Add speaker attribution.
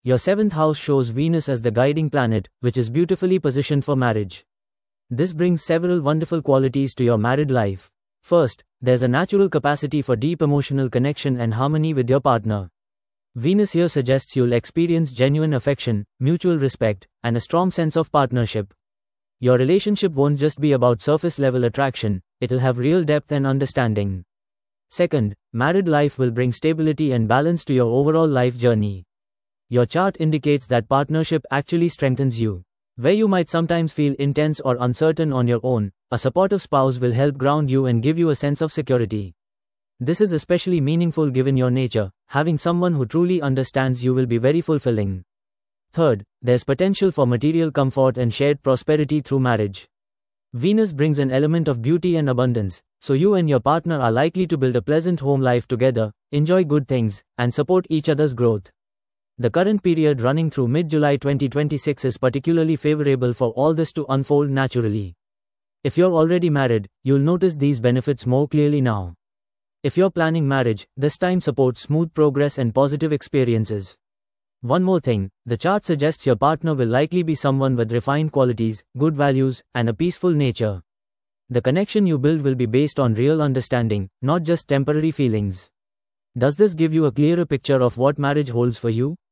Speaker 1: Your 7th house shows Venus as the guiding planet, which is beautifully positioned for marriage. This brings several wonderful qualities to your married life. First, there's a natural capacity for deep emotional connection and harmony with your partner. Venus here suggests you'll experience genuine affection, mutual respect, and a strong sense of partnership. Your relationship won't just be about surface-level attraction, it'll have real depth and understanding. Second, married life will bring stability and balance to your overall life journey. Your chart indicates that partnership actually strengthens you. Where you might sometimes feel intense or uncertain on your own, a supportive spouse will help ground you and give you a sense of security. This is especially meaningful given your nature. Having someone who truly understands you will be very fulfilling. Third, there's potential for material comfort and shared prosperity through marriage. Venus brings an element of beauty and abundance, so you and your partner are likely to build a pleasant home life together, enjoy good things, and support each other's growth. The current period running through mid-July 2026 is particularly favorable for all this to unfold naturally. If you're already married, you'll notice these benefits more clearly now. If you're planning marriage, this time supports smooth progress and positive experiences. One more thing, the chart suggests your partner will likely be someone with refined qualities, good values, and a peaceful nature. The connection you build will be based on real understanding, not just temporary feelings. Does this give you a clearer picture of what marriage holds for you?